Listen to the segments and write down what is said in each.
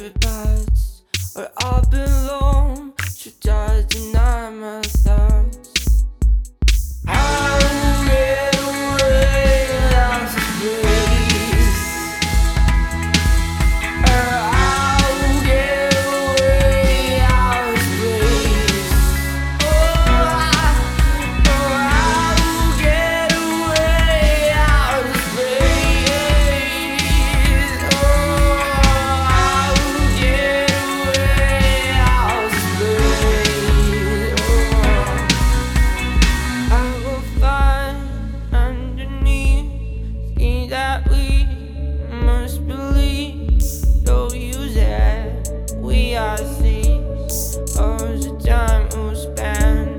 favorite parts, where I belong. Should I deny my thoughts? I will get away out of place. I will get away out of place. I will get away out of place. I will get away out of place. I will find underneath skin that we must believe. Don't use that we are thieves of the time we'll spend.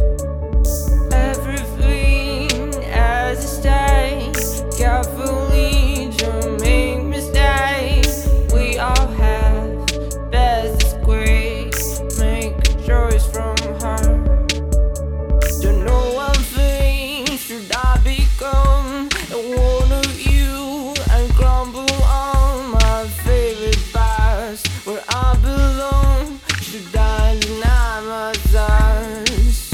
Everything as a state, carefully to make mistakes. We all have best is great. Make a choice from heart. Don't know one thing, should I become one of you and crumble on my favorite past, where I belong? Should I deny my thoughts?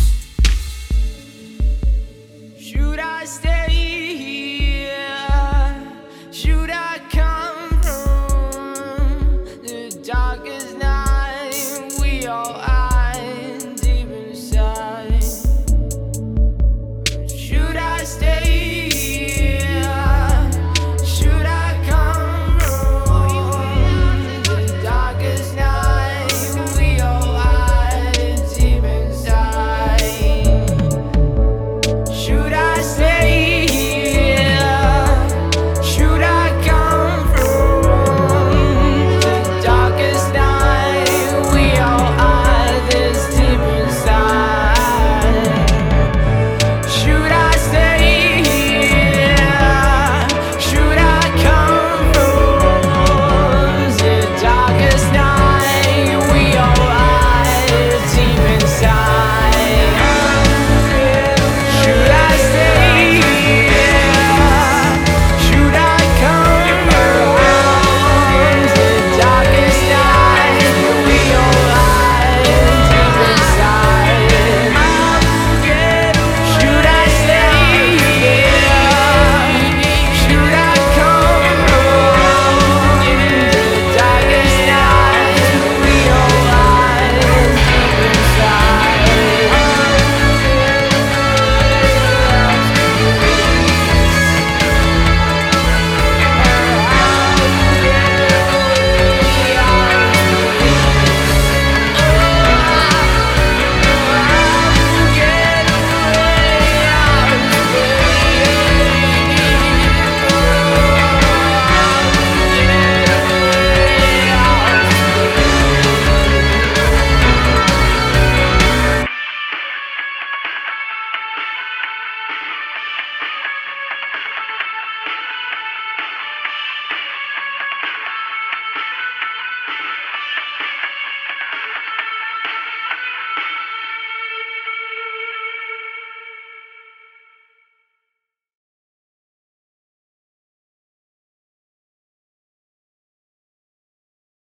Should I stay here? Should I come from the darkest